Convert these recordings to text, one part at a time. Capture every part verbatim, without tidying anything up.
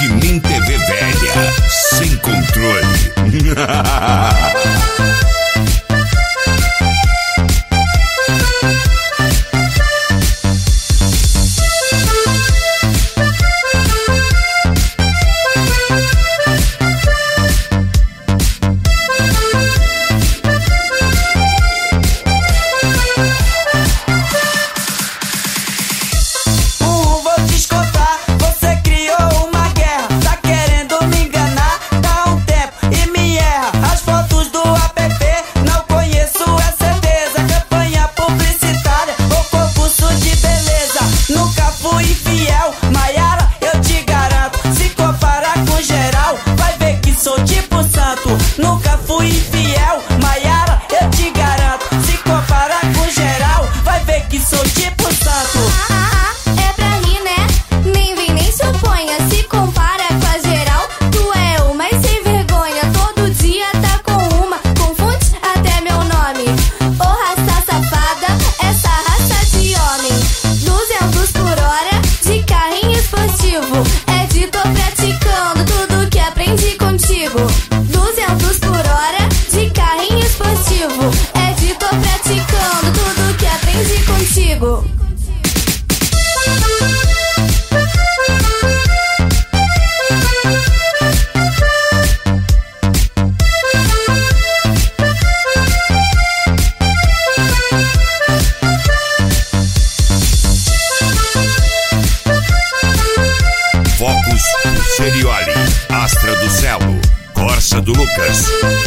que nem T V velha, sem controle. Nunca fui infiel, Maiara, eu te garanto. Se comparar com geral, vai ver que sou tipo santo. Ah, ah, é pra rir, né? Nem vem nem se oponha. Se compara com a geral, tu é o mais sem vergonha. Todo dia tá com uma, confunde até meu nome. Ô raça safada, essa raça de homem. Duzentos por hora, de carrinho esportivo. É de tô praticando tudo que aprendi contigo. Duzentos por hora, de carrinho esportivo. É de tô praticando tudo que aprendi contigo. Focus Serioli, Astra do Celo, Corsa do Lucas.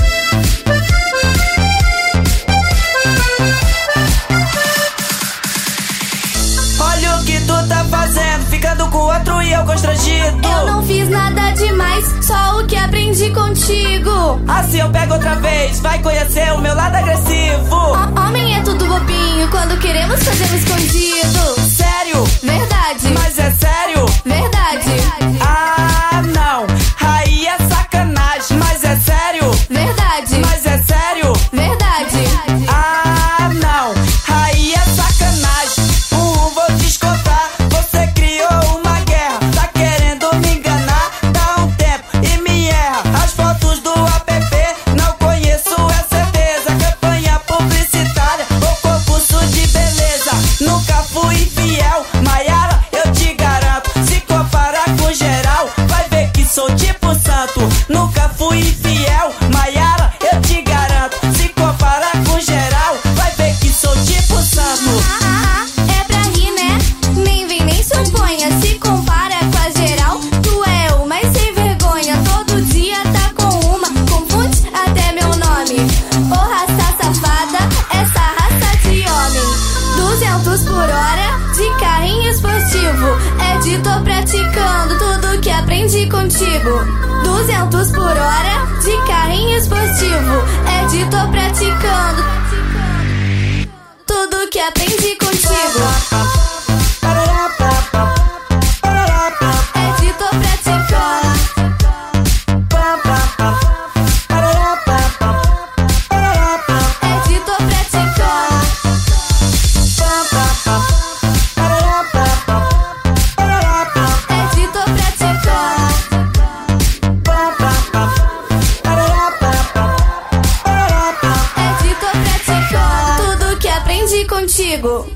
Olha o que tu tá fazendo, ficando com outro e eu constrangido. Eu não fiz nada demais, só o que aprendi contigo. Assim eu pego outra vez, vai conhecer o meu lado agressivo. Ho- Homem é tudo bobinho, quando queremos fazemos escondido. Sério? Verdade. Mas é sério? Verdade. Ah, não, aí é sacanagem. Mas é sério? Verdade. Mas é sério? Verdade. Ah, não, aí é sacanagem. Uh, vou te escutar, você criou uma guerra. Tá querendo me enganar, dá um tempo e me erra. As fotos do app, não conheço, é certeza. Campanha publicitária ou concurso de beleza. Nunca fui infiel, Maiara, eu te garanto. Se comparar com geral, vai ver que sou tipo santo. Nunca fui infiel, Maiara, eu te garanto. Se comparar com geral, vai ver que sou tipo santo. Ah, ah, ah, é pra rir, né? Nem vem nem se oponha. Se compara com a geral, tu é o mais sem vergonha. Todo dia tá com uma, confunde até meu nome. Ô raça safada, essa raça de homem. Duzentos por hora, de carrinho esportivo. É de tô praticando tudo que aprendi contigo. Duzentos por hora, de carrinho esportivo. É de tô praticando tudo que aprendi contigo. É de tô praticando. É de tô praticando. É de tô praticando. É de tô praticando tudo que aprendi contigo.